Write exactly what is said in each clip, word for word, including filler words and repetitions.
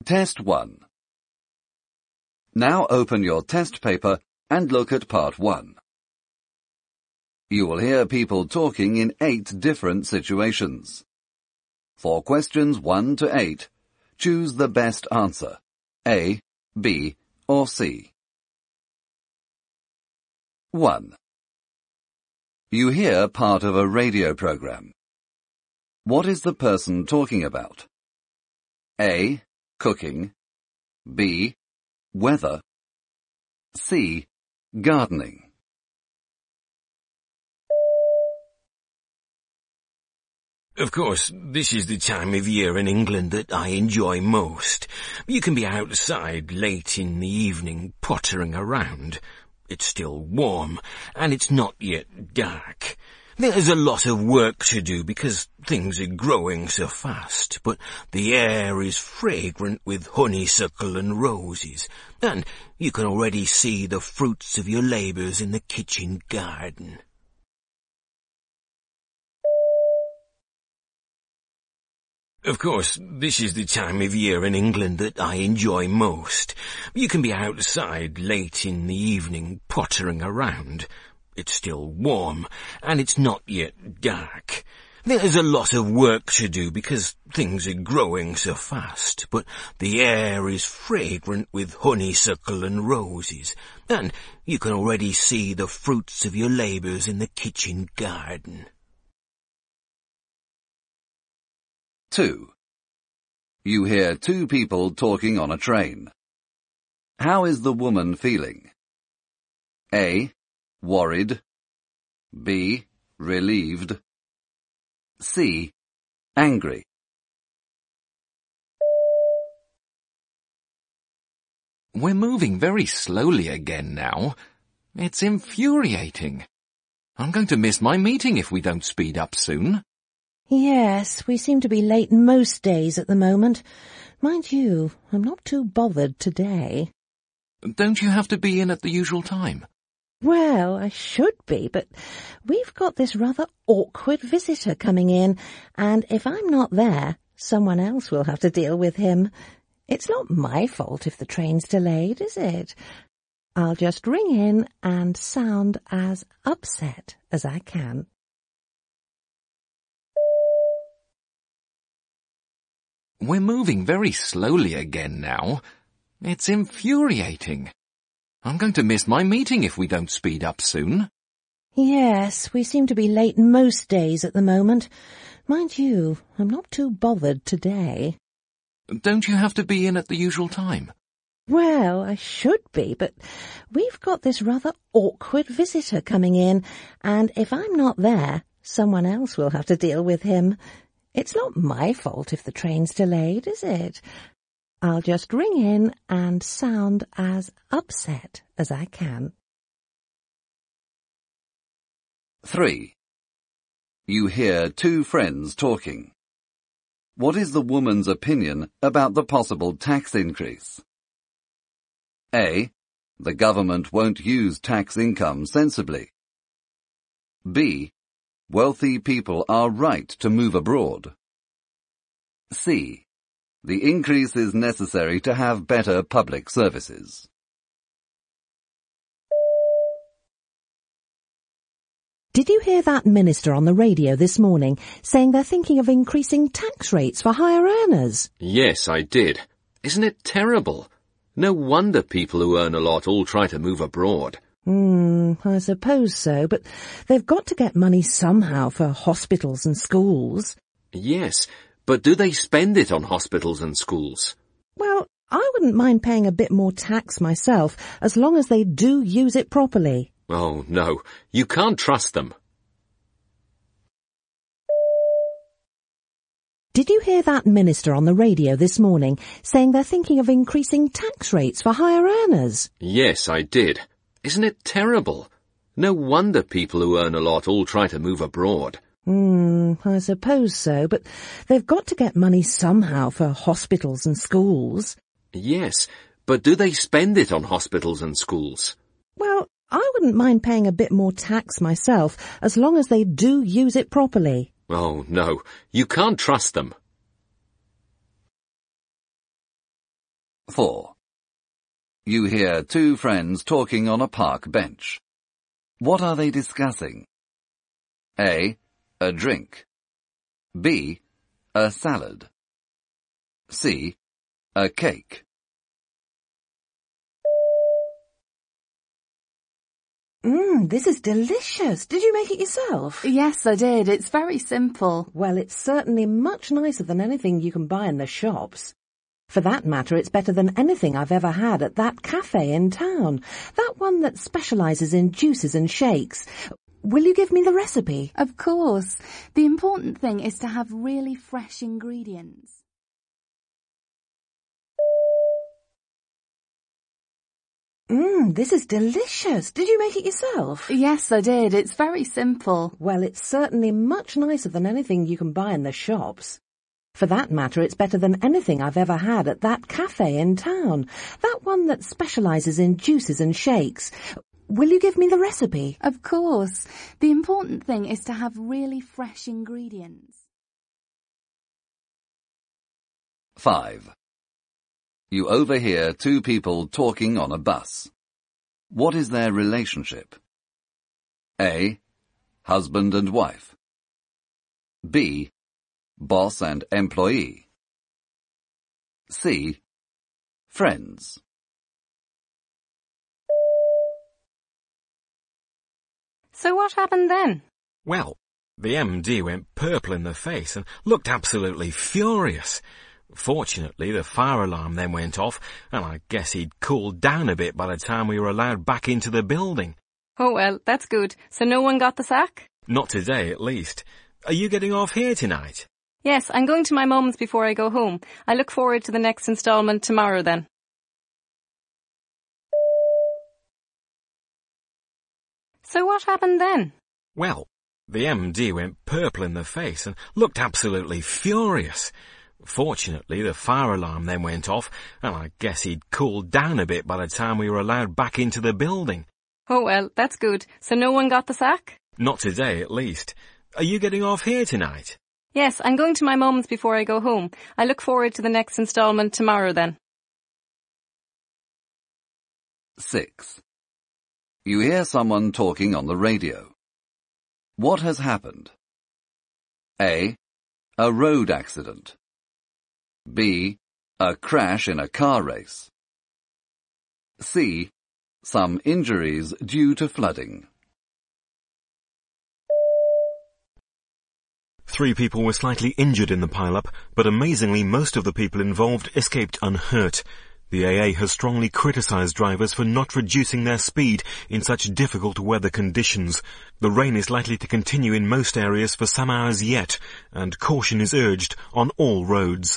Test one. Now open your test paper and look at part one. You will hear people talking in eight different situations. For questions one to eight, choose the best answer, A, B, or C. one. You hear part of a radio program. What is the person talking about? A, cooking, B, weather, C, gardening. Of course, this is the time of year in England that I enjoy most. You can be outside late in the evening pottering around. It's still warm, and it's not yet dark. There's a lot of work to do because things are growing so fast, but the air is fragrant with honeysuckle and roses, and you can already see the fruits of your labours in the kitchen garden. Of course, this is the time of year in England that I enjoy most. You can be outside late in the evening pottering around. It's still warm, and it's not yet dark. There's a lot of work to do because things are growing so fast, but the air is fragrant with honeysuckle and roses, and you can already see the fruits of your labours in the kitchen garden. two. You hear two people talking on a train. How is the woman feeling? A, worried, B, relieved, C, angry. We're moving very slowly again now. It's infuriating. I'm going to miss my meeting if we don't speed up soon. Yes, we seem to be late most days at the moment. Mind you, I'm not too bothered today. Don't you have to be in at the usual time? Well, I should be, but we've got this rather awkward visitor coming in, and if I'm not there, someone else will have to deal with him. It's not my fault if the train's delayed, is it? I'll just ring in and sound as upset as I can. We're moving very slowly again now. It's infuriating. I'm going to miss my meeting if we don't speed up soon. Yes, we seem to be late most days at the moment. Mind you, I'm not too bothered today. Don't you have to be in at the usual time? Well, I should be, but we've got this rather awkward visitor coming in, and if I'm not there, someone else will have to deal with him. It's not my fault if the train's delayed, is it? I'll just ring in and sound as upset as I can. three. You hear two friends talking. What is the woman's opinion about the possible tax increase? A. The government won't use tax income sensibly. B. Wealthy people are right to move abroad. C. The increase is necessary to have better public services. Did you hear that minister on the radio this morning saying they're thinking of increasing tax rates for higher earners? Yes, I did. Isn't it terrible? No wonder people who earn a lot all try to move abroad. Hmm, I suppose so, but they've got to get money somehow for hospitals and schools. Yes, but do they spend it on hospitals and schools? Well, I wouldn't mind paying a bit more tax myself, as long as they do use it properly. Oh, no, you can't trust them. Did you hear that minister on the radio this morning saying they're thinking of increasing tax rates for higher earners? Yes, I did. Isn't it terrible? No wonder people who earn a lot all try to move abroad. Hmm, I suppose so, but they've got to get money somehow for hospitals and schools. Yes, but do they spend it on hospitals and schools? Well, I wouldn't mind paying a bit more tax myself, as long as they do use it properly. Oh, no, you can't trust them. four. You hear two friends talking on a park bench. What are they discussing? A. A drink. B. A salad. C. A cake. Mmm, this is delicious. Did you make it yourself? Yes, I did. It's very simple. Well, it's certainly much nicer than anything you can buy in the shops. For that matter, it's better than anything I've ever had at that cafe in town. That one that specialises in juices and shakes. Will you give me the recipe? Of course. The important thing is to have really fresh ingredients. Mmm, this is delicious. Did you make it yourself? Yes, I did. It's very simple. Well, it's certainly much nicer than anything you can buy in the shops. For that matter, it's better than anything I've ever had at that cafe in town. That one that specialises in juices and shakes. Will you give me the recipe? Of course. The important thing is to have really fresh ingredients. five. You overhear two people talking on a bus. What is their relationship? A. Husband and wife. B. Boss and employee. C. Friends. So what happened then? Well, the M D went purple in the face and looked absolutely furious. Fortunately, the fire alarm then went off, and I guess he'd cooled down a bit by the time we were allowed back into the building. Oh well, that's good. So no one got the sack? Not today, at least. Are you getting off here tonight? Yes, I'm going to my mum's before I go home. I look forward to the next instalment tomorrow then. So what happened then? Well, the M D went purple in the face and looked absolutely furious. Fortunately, the fire alarm then went off, and I guess he'd cooled down a bit by the time we were allowed back into the building. Oh well, that's good. So no one got the sack? Not today, at least. Are you getting off here tonight? Yes, I'm going to my mum's before I go home. I look forward to the next instalment tomorrow then. six. You hear someone talking on the radio. What has happened? A. A road accident. B. A crash in a car race. C. Some injuries due to flooding. Three people were slightly injured in the pile-up, but amazingly most of the people involved escaped unhurt. The A A has strongly criticised drivers for not reducing their speed in such difficult weather conditions. The rain is likely to continue in most areas for some hours yet, and caution is urged on all roads.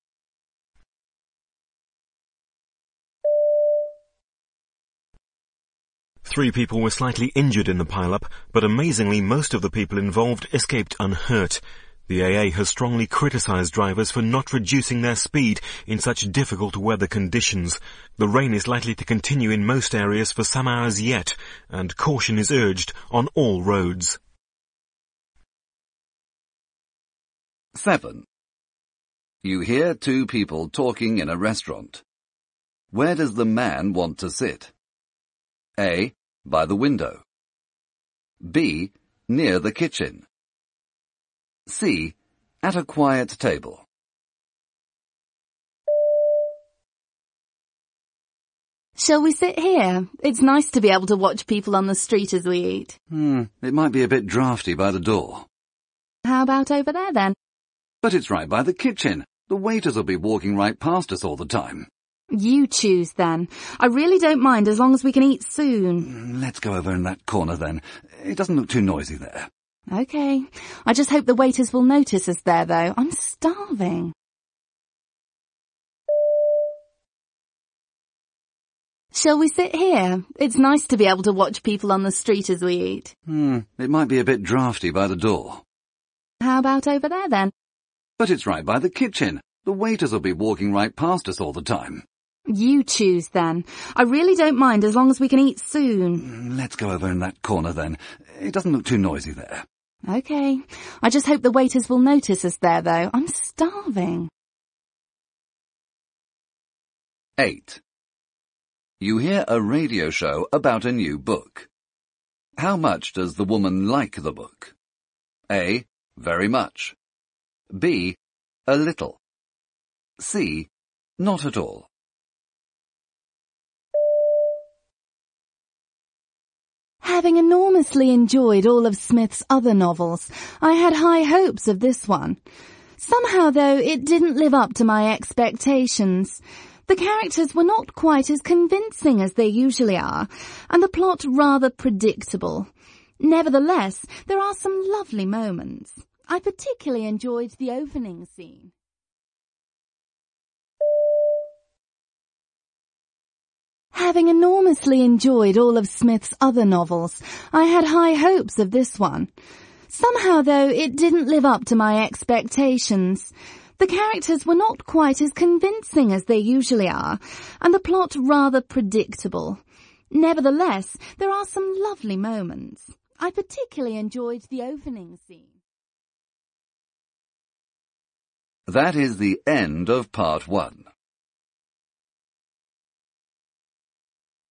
Three people were slightly injured in the pile-up, but amazingly most of the people involved escaped unhurt. The A A has strongly criticised drivers for not reducing their speed in such difficult weather conditions. The rain is likely to continue in most areas for some hours yet, and caution is urged on all roads. seven. You hear two people talking in a restaurant. Where does the man want to sit? A. By the window. B. Near the kitchen. C. At a quiet table. Shall we sit here? It's nice to be able to watch people on the street as we eat. Hmm, it might be a bit drafty by the door. How about over there then? But it's right by the kitchen. The waiters will be walking right past us all the time. You choose then. I really don't mind as long as we can eat soon. Let's go over in that corner then. It doesn't look too noisy there. Okay. I just hope the waiters will notice us there though. I'm starving. Shall we sit here? It's nice to be able to watch people on the street as we eat. Hmm, it might be a bit drafty by the door. How about over there then? But it's right by the kitchen. The waiters will be walking right past us all the time. You choose then. I really don't mind as long as we can eat soon. Let's go over in that corner then. It doesn't look too noisy there. Okay. I just hope the waiters will notice us there though. I'm starving. eight. You hear a radio show about a new book. How much does the woman like the book? A. Very much. B. A little. C. Not at all. Having enormously enjoyed all of Smith's other novels, I had high hopes of this one. Somehow, though, it didn't live up to my expectations. The characters were not quite as convincing as they usually are, and the plot rather predictable. Nevertheless, there are some lovely moments. I particularly enjoyed the opening scene. Having enormously enjoyed all of Smith's other novels, I had high hopes of this one. Somehow, though, it didn't live up to my expectations. The characters were not quite as convincing as they usually are, and the plot rather predictable. Nevertheless, there are some lovely moments. I particularly enjoyed the opening scene. That is the end of part one.